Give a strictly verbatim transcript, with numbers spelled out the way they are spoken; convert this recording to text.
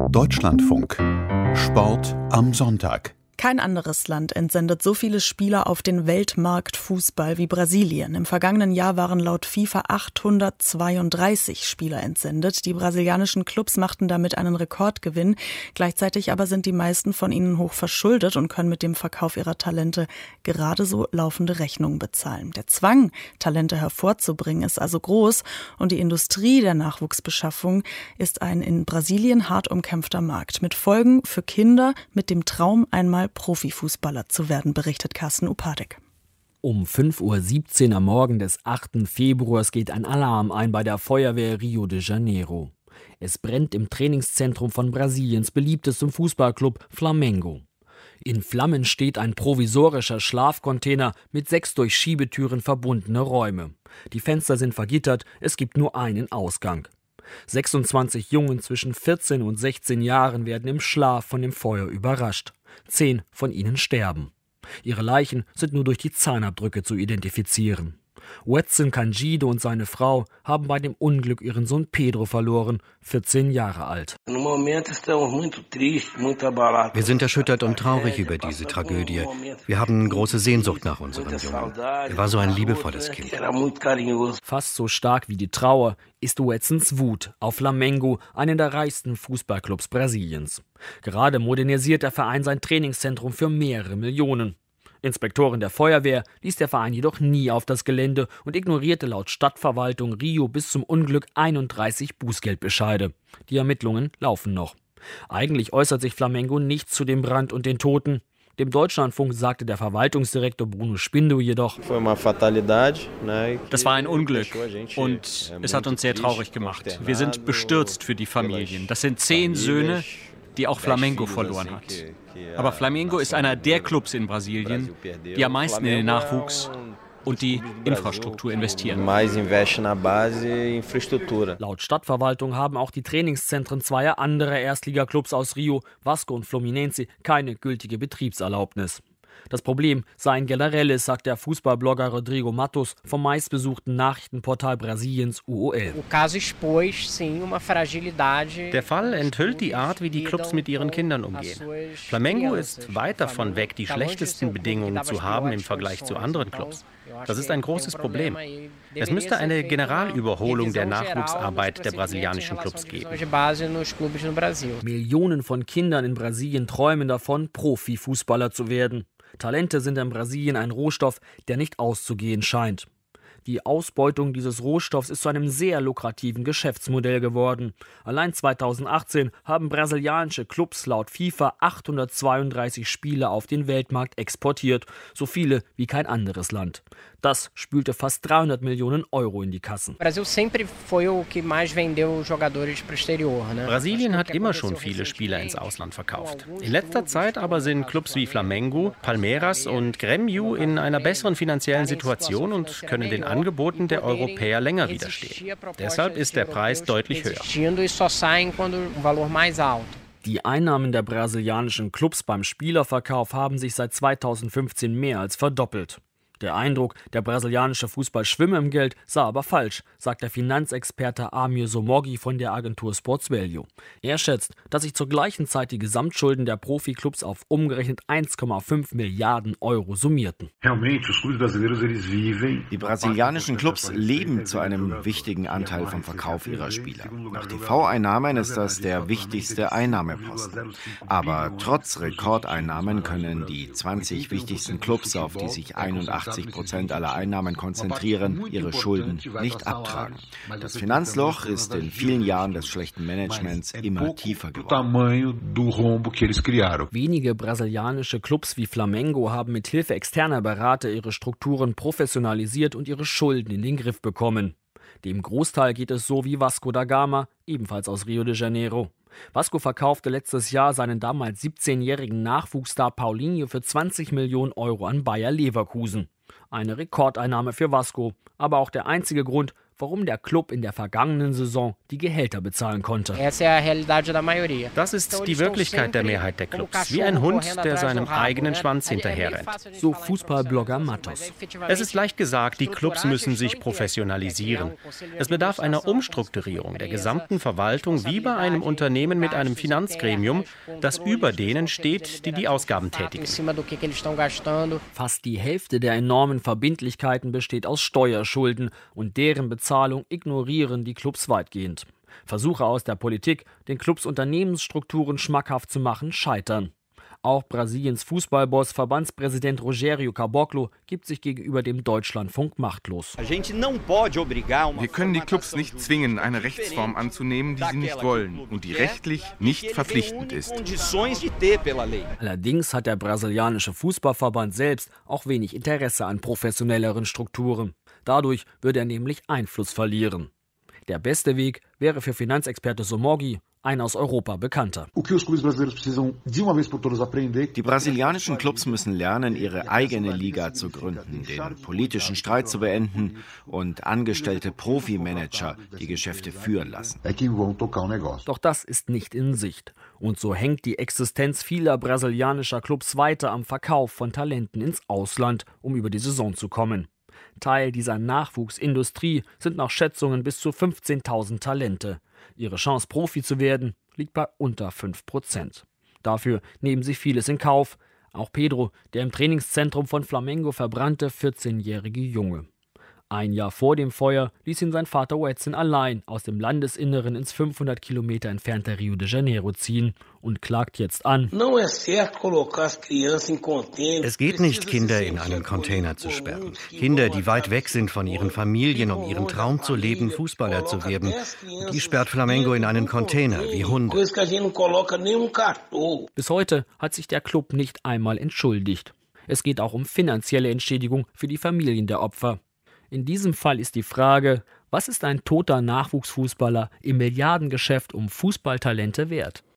Deutschlandfunk. Sport am Sonntag. Kein anderes Land entsendet so viele Spieler auf den Weltmarkt Fußball wie Brasilien. Im vergangenen Jahr waren laut FIFA achthundertzweiunddreißig Spieler entsendet. Die brasilianischen Clubs machten damit einen Rekordgewinn. Gleichzeitig aber sind die meisten von ihnen hoch verschuldet und können mit dem Verkauf ihrer Talente gerade so laufende Rechnungen bezahlen. Der Zwang, Talente hervorzubringen, ist also groß und die Industrie der Nachwuchsbeschaffung ist ein in Brasilien hart umkämpfter Markt. Mit Folgen für Kinder mit dem Traum, einmal Profifußballer zu werden, berichtet Carsten Upadek. Um fünf Uhr siebzehn am Morgen des achten Februars geht ein Alarm ein bei der Feuerwehr Rio de Janeiro. Es brennt im Trainingszentrum von Brasiliens beliebtestem Fußballclub Flamengo. In Flammen steht ein provisorischer Schlafcontainer mit sechs durch Schiebetüren verbundene Räume. Die Fenster sind vergittert, es gibt nur einen Ausgang. sechsundzwanzig Jungen zwischen vierzehn und sechzehn Jahren werden im Schlaf von dem Feuer überrascht. Zehn von ihnen sterben. Ihre Leichen sind nur durch die Zahnabdrücke zu identifizieren. Edson Candido und seine Frau haben bei dem Unglück ihren Sohn Pedro verloren, vierzehn Jahre alt. Wir sind erschüttert und traurig über diese Tragödie. Wir haben große Sehnsucht nach unserem Jungen. Er war so ein liebevolles Kind. Fast so stark wie die Trauer ist Edsons Wut auf Flamengo, einen der reichsten Fußballclubs Brasiliens. Gerade modernisiert der Verein sein Trainingszentrum für mehrere Millionen. Inspektoren der Feuerwehr ließ der Verein jedoch nie auf das Gelände und ignorierte laut Stadtverwaltung Rio bis zum Unglück einunddreißig Bußgeldbescheide. Die Ermittlungen laufen noch. Eigentlich äußert sich Flamengo nicht zu dem Brand und den Toten. Dem Deutschlandfunk sagte der Verwaltungsdirektor Bruno Spindo jedoch: Das war ein Unglück und es hat uns sehr traurig gemacht. Wir sind bestürzt für die Familien. Das sind zehn Söhne, die auch Flamengo verloren hat. Aber Flamengo ist einer der Clubs in Brasilien, die am meisten in den Nachwuchs und die Infrastruktur investieren. Laut Stadtverwaltung haben auch die Trainingszentren zweier anderer Erstligaklubs aus Rio, Vasco und Fluminense, keine gültige Betriebserlaubnis. Das Problem sei ein generelles, sagt der Fußballblogger Rodrigo Matos vom meistbesuchten Nachrichtenportal Brasiliens U O L. Der Fall enthüllt die Art, wie die Clubs mit ihren Kindern umgehen. Flamengo ist weit davon weg, die schlechtesten Bedingungen zu haben im Vergleich zu anderen Clubs. Das ist ein großes Problem. Es müsste eine Generalüberholung der Nachwuchsarbeit der brasilianischen Clubs geben. Millionen von Kindern in Brasilien träumen davon, Profifußballer zu werden. Talente sind in Brasilien ein Rohstoff, der nicht auszugehen scheint. Die Ausbeutung dieses Rohstoffs ist zu einem sehr lukrativen Geschäftsmodell geworden. Allein zweitausendachtzehn haben brasilianische Clubs laut FIFA achthundertzweiunddreißig Spieler auf den Weltmarkt exportiert, so viele wie kein anderes Land. Das spülte fast dreihundert Millionen Euro in die Kassen. Brasilien hat immer schon viele Spieler ins Ausland verkauft. In letzter Zeit aber sind Clubs wie Flamengo, Palmeiras und Grêmio in einer besseren finanziellen Situation und können den Angeboten der Europäer länger widerstehen. Deshalb ist der Preis deutlich höher. Die Einnahmen der brasilianischen Clubs beim Spielerverkauf haben sich seit zweitausendfünfzehn mehr als verdoppelt. Der Eindruck, der brasilianische Fußball schwimme im Geld, sei aber falsch, sagt der Finanzexperte Amir Somogyi von der Agentur Sports Value. Er schätzt, dass sich zur gleichen Zeit die Gesamtschulden der Profiklubs auf umgerechnet eins Komma fünf Milliarden Euro summierten. Die brasilianischen Clubs leben zu einem wichtigen Anteil vom Verkauf ihrer Spieler. Nach T V-Einnahmen ist das der wichtigste Einnahmeposten. Aber trotz Rekordeinnahmen können die zwanzig wichtigsten Clubs, auf die sich einundachtzig Prozent aller Einnahmen konzentrieren, ihre Schulden nicht abtragen. Das Finanzloch ist in vielen Jahren des schlechten Managements immer tiefer geworden. Wenige brasilianische Clubs wie Flamengo haben mit Hilfe externer Berater ihre Strukturen professionalisiert und ihre Schulden in den Griff bekommen. Dem Großteil geht es so wie Vasco da Gama, ebenfalls aus Rio de Janeiro. Vasco verkaufte letztes Jahr seinen damals siebzehnjährigen Nachwuchsstar Paulinho für zwanzig Millionen Euro an Bayer Leverkusen. Eine Rekordeinnahme für Vasco, aber auch der einzige Grund, warum der Club in der vergangenen Saison die Gehälter bezahlen konnte. Das ist die Wirklichkeit der Mehrheit der Clubs. Wie ein Hund, der seinem eigenen Schwanz hinterherrennt. So Fußballblogger Matos. Es ist leicht gesagt, die Clubs müssen sich professionalisieren. Es bedarf einer Umstrukturierung der gesamten Verwaltung wie bei einem Unternehmen mit einem Finanzgremium, das über denen steht, die die Ausgaben tätigen. Fast die Hälfte der enormen Verbindlichkeiten besteht aus Steuerschulden und deren Bezahlung ignorieren die Clubs weitgehend. Versuche aus der Politik, den Clubs Unternehmensstrukturen schmackhaft zu machen, scheitern. Auch Brasiliens Fußballboss, Verbandspräsident Rogério Caboclo, gibt sich gegenüber dem Deutschlandfunk machtlos. Wir können die Clubs nicht zwingen, eine Rechtsform anzunehmen, die sie nicht wollen und die rechtlich nicht verpflichtend ist. Allerdings hat der brasilianische Fußballverband selbst auch wenig Interesse an professionelleren Strukturen. Dadurch würde er nämlich Einfluss verlieren. Der beste Weg wäre für Finanzexperte Somogyi ein aus Europa bekannter. Die brasilianischen Clubs müssen lernen, ihre eigene Liga zu gründen, den politischen Streit zu beenden und angestellte Profimanager die Geschäfte führen lassen. Doch das ist nicht in Sicht. Und so hängt die Existenz vieler brasilianischer Clubs weiter am Verkauf von Talenten ins Ausland, um über die Saison zu kommen. Teil dieser Nachwuchsindustrie sind nach Schätzungen bis zu fünfzehntausend Talente. Ihre Chance, Profi zu werden, liegt bei unter fünf Prozent. Dafür nehmen sie vieles in Kauf. Auch Pedro, der im Trainingszentrum von Flamengo verbrannte vierzehnjährige Junge. Ein Jahr vor dem Feuer ließ ihn sein Vater Edson allein aus dem Landesinneren ins fünfhundert Kilometer entfernte Rio de Janeiro ziehen und klagt jetzt an. Es geht nicht, Kinder in einen Container zu sperren. Kinder, die weit weg sind von ihren Familien, um ihren Traum zu leben, Fußballer zu werden. Die sperrt Flamengo in einen Container wie Hunde. Bis heute hat sich der Club nicht einmal entschuldigt. Es geht auch um finanzielle Entschädigung für die Familien der Opfer. In diesem Fall ist die Frage, was ist ein toter Nachwuchsfußballer im Milliardengeschäft um Fußballtalente wert?